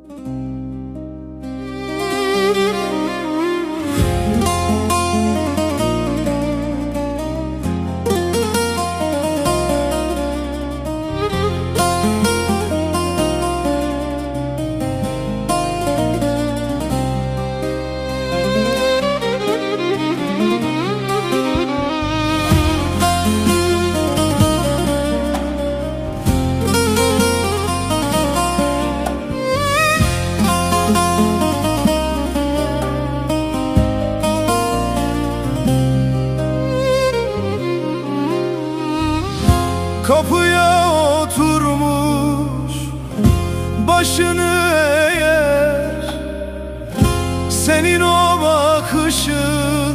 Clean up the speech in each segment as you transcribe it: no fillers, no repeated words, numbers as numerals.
Kapıya oturmuş başını eğer, senin o bakışın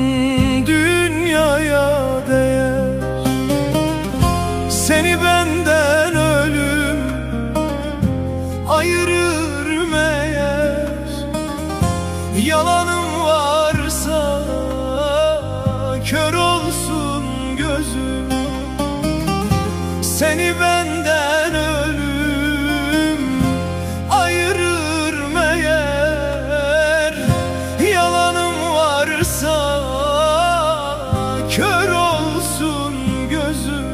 dünyaya değer. Seni benden ölüm ayırır meğer, yalanım varsa kör olsun gözüm. Seni benden ölüm ayırır meğer, yalanım varsa kör olsun gözüm.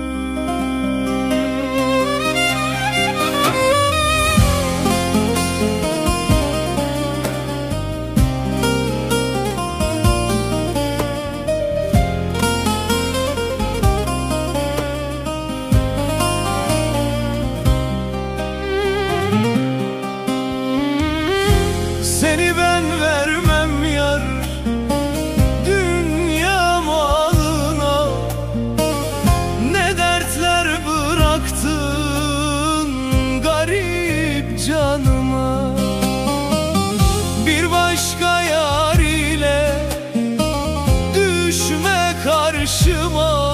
Seni ben vermem yar dünya malına, ne dertler bıraktın garip canıma. Bir başka yar ile düşme karşıma,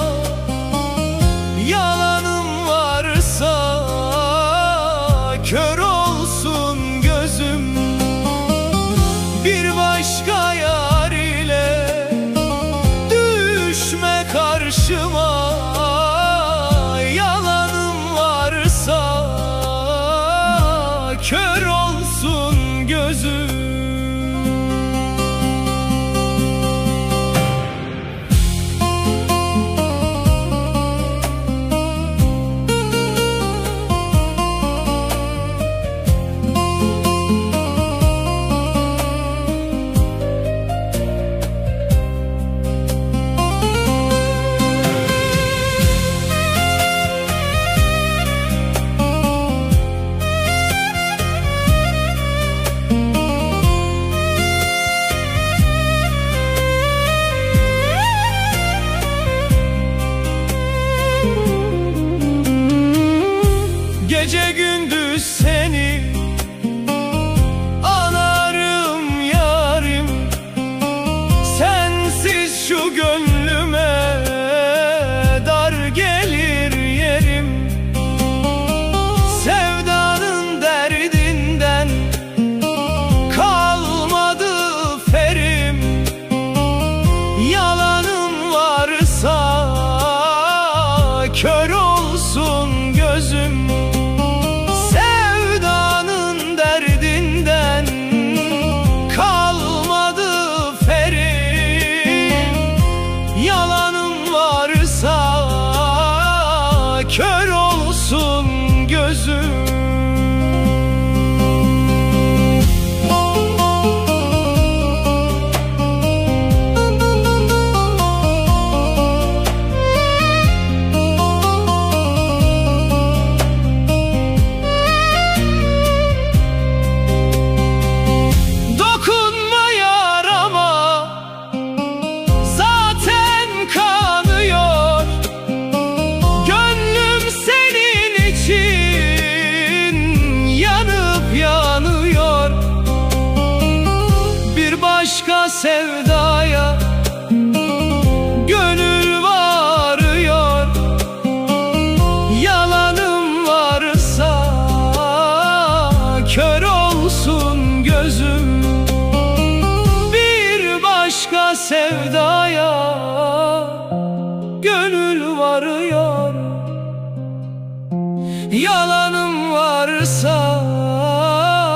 yalanım varsa kör olsun gözüm. Bir başka yar ile düşme karşıma, yalanım varsa kör olsun gözüm. Gece gündüz seni anarım yarim, sensiz şu gönlüme dar gelir yerim. Sevdanın derdinden kalmadı ferim, yalanım varsa kör olsun gözüm. Kör olsun gözüm. Dokunma yarama, zaten kanıyor. Senin için yanıp yanıyor. Bir başka sevdaya gönül varıyor, yalanım varsa kör olsun gözüm. Bir başka sevdaya gönül varıyor, yalanım varsa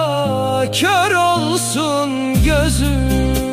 kör olsun gözüm.